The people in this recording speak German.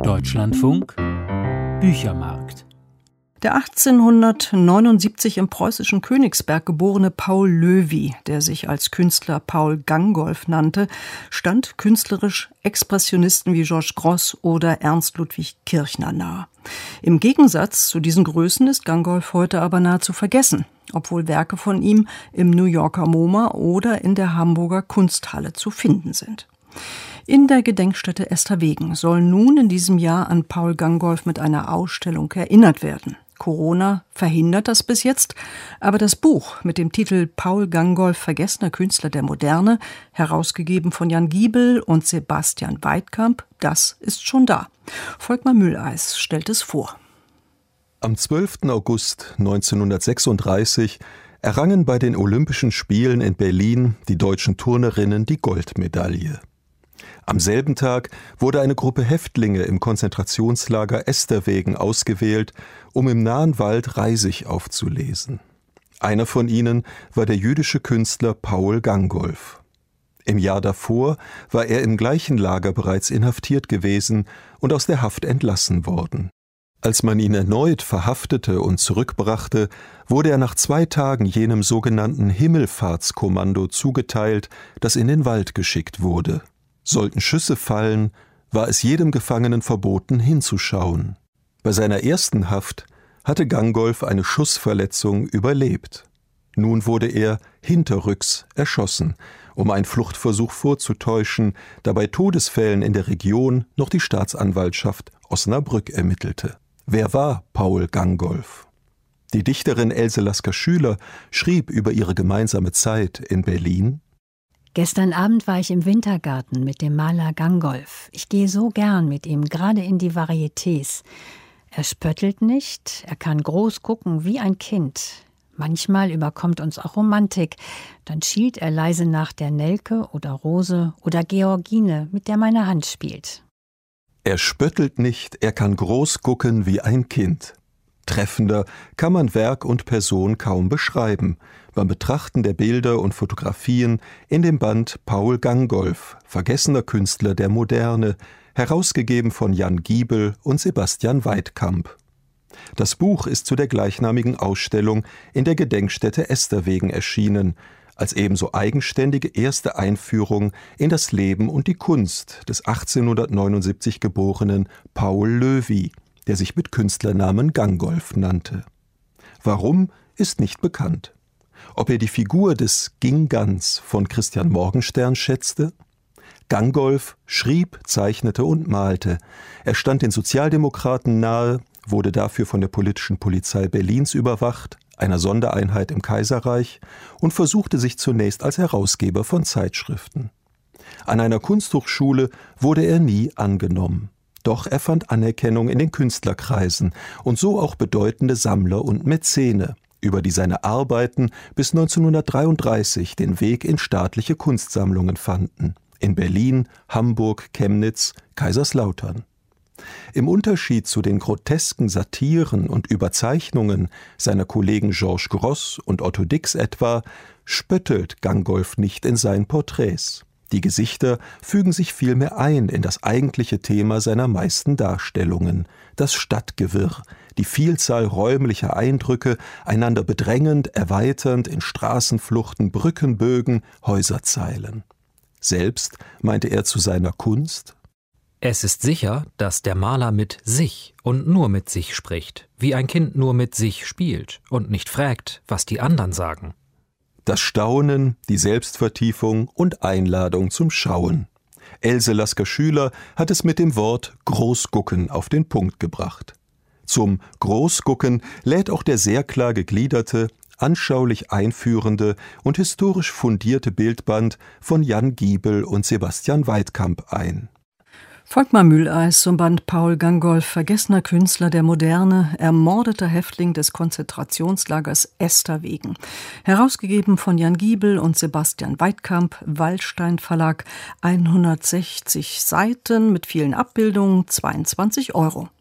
Deutschlandfunk Büchermarkt. Der 1879 im preußischen Königsberg geborene Paul Loewy, der sich als Künstler Paul Gangolf nannte, stand künstlerisch Expressionisten wie Georges Grosz oder Ernst Ludwig Kirchner nahe. Im Gegensatz zu diesen Größen ist Gangolf heute aber nahezu vergessen, obwohl Werke von ihm im New Yorker MoMA oder in der Hamburger Kunsthalle zu finden sind. In der Gedenkstätte Esterwegen soll nun in diesem Jahr an Paul Gangolf mit einer Ausstellung erinnert werden. Corona verhindert das bis jetzt, aber das Buch mit dem Titel Paul Gangolf, vergessener Künstler der Moderne, herausgegeben von Jan Giebel und Sebastian Weidkamp, das ist schon da. Volkmar Mülleis stellt es vor. Am 12. August 1936 errangen bei den Olympischen Spielen in Berlin die deutschen Turnerinnen die Goldmedaille. Am selben Tag wurde eine Gruppe Häftlinge im Konzentrationslager Esterwegen ausgewählt, um im nahen Wald Reisig aufzulesen. Einer von ihnen war der jüdische Künstler Paul Gangolf. Im Jahr davor war er im gleichen Lager bereits inhaftiert gewesen und aus der Haft entlassen worden. Als man ihn erneut verhaftete und zurückbrachte, wurde er nach 2 Tagen jenem sogenannten Himmelfahrtskommando zugeteilt, das in den Wald geschickt wurde. Sollten Schüsse fallen, war es jedem Gefangenen verboten, hinzuschauen. Bei seiner ersten Haft hatte Gangolf eine Schussverletzung überlebt. Nun wurde er hinterrücks erschossen, um einen Fluchtversuch vorzutäuschen, da bei Todesfällen in der Region noch die Staatsanwaltschaft Osnabrück ermittelte. Wer war Paul Gangolf? Die Dichterin Else Lasker-Schüler schrieb über ihre gemeinsame Zeit in Berlin: Gestern Abend war ich im Wintergarten mit dem Maler Gangolf. Ich gehe so gern mit ihm, gerade in die Varietés. Er spöttelt nicht, er kann groß gucken wie ein Kind. Manchmal überkommt uns auch Romantik. Dann schielt er leise nach der Nelke oder Rose oder Georgine, mit der meine Hand spielt. Er spöttelt nicht, er kann groß gucken wie ein Kind. Treffender kann man Werk und Person kaum beschreiben, beim Betrachten der Bilder und Fotografien in dem Band Paul Gangolf, vergessener Künstler der Moderne, herausgegeben von Jan Giebel und Sebastian Weidkamp. Das Buch ist zu der gleichnamigen Ausstellung in der Gedenkstätte Esterwegen erschienen, als ebenso eigenständige erste Einführung in das Leben und die Kunst des 1879 geborenen Paul Loewy, der sich mit Künstlernamen Gangolf nannte. Warum, ist nicht bekannt. Ob er die Figur des Ginggans von Christian Morgenstern schätzte? Gangolf schrieb, zeichnete und malte. Er stand den Sozialdemokraten nahe, wurde dafür von der politischen Polizei Berlins überwacht, einer Sondereinheit im Kaiserreich, und versuchte sich zunächst als Herausgeber von Zeitschriften. An einer Kunsthochschule wurde er nie angenommen. Doch er fand Anerkennung in den Künstlerkreisen und so auch bedeutende Sammler und Mäzene, über die seine Arbeiten bis 1933 den Weg in staatliche Kunstsammlungen fanden, in Berlin, Hamburg, Chemnitz, Kaiserslautern. Im Unterschied zu den grotesken Satiren und Überzeichnungen seiner Kollegen Georges Grosz und Otto Dix etwa, spöttelt Gangolf nicht in seinen Porträts. Die Gesichter fügen sich vielmehr ein in das eigentliche Thema seiner meisten Darstellungen, das Stadtgewirr, die Vielzahl räumlicher Eindrücke, einander bedrängend, erweiternd in Straßenfluchten, Brückenbögen, Häuserzeilen. Selbst meinte er zu seiner Kunst: Es ist sicher, dass der Maler mit sich und nur mit sich spricht, wie ein Kind nur mit sich spielt und nicht fragt, was die anderen sagen. Das Staunen, die Selbstvertiefung und Einladung zum Schauen. Else Lasker-Schüler hat es mit dem Wort Großgucken auf den Punkt gebracht. Zum Großgucken lädt auch der sehr klar gegliederte, anschaulich einführende und historisch fundierte Bildband von Jan Giebel und Sebastian Weidkamp ein. Volkmar Mülleis zum Band Paul Gangolf, vergessener Künstler der Moderne, ermordeter Häftling des Konzentrationslagers Esterwegen. Herausgegeben von Jan Giebel und Sebastian Weidkamp, Wallstein Verlag, 160 Seiten mit vielen Abbildungen, 22 €.